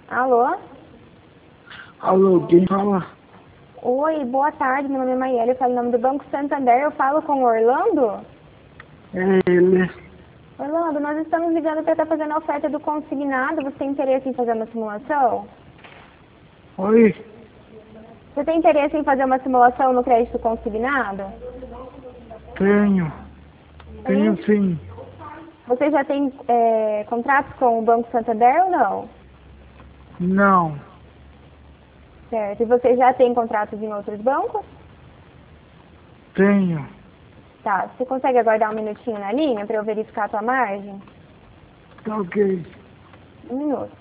Alô? Alô, quem fala? Oi, boa tarde, meu nome é Maiele, eu falo em nome do Banco Santander, eu falo com o Orlando? É ele. Orlando, nós estamos ligando para estar fazendo a oferta do consignado, você tem interesse em fazer uma simulação? Oi? Você tem interesse em fazer uma simulação no crédito consignado? Tenho. Tenho Sim. sim. Você já tem contratos com o Banco Santander ou não? Não. Certo. E você já tem contratos em outros bancos? Tenho. Tá. Você consegue aguardar um minutinho na linha para eu verificar a tua margem? Tá ok. Um minuto.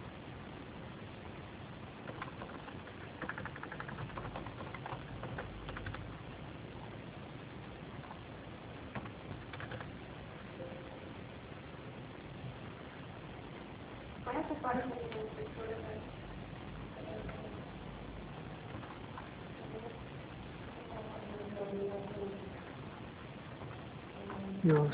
Eu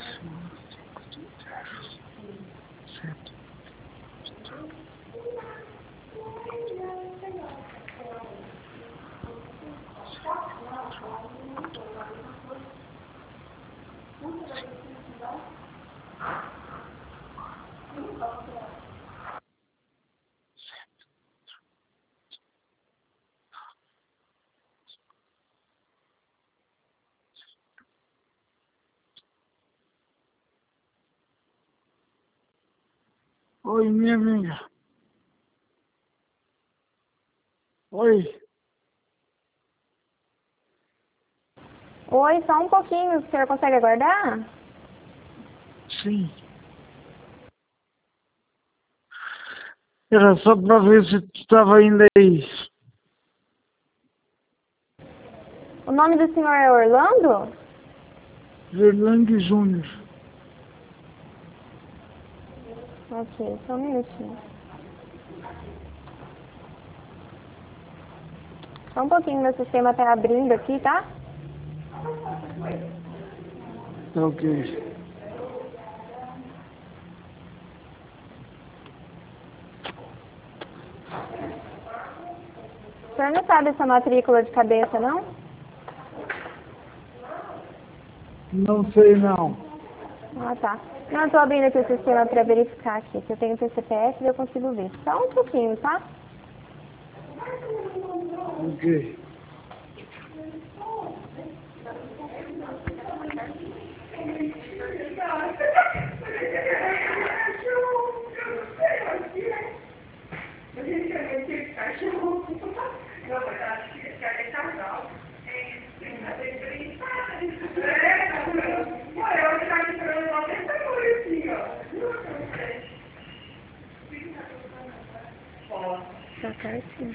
Oi, minha amiga. Oi. Oi, só um pouquinho, o senhor consegue aguardar? Sim. Era só para ver se tu estava ainda aí. O nome do senhor é Orlando? Orlando Júnior. Ok, só um minutinho. Só um pouquinho, meu sistema tá abrindo aqui, tá? Tá ok. O senhor não sabe essa matrícula de cabeça, não? Não sei não. Ah, tá. Não, eu tô abrindo aqui o sistema para verificar aqui. Se eu tenho o CPF, eu consigo ver. Só um pouquinho, tá? Ok. Tá certinho.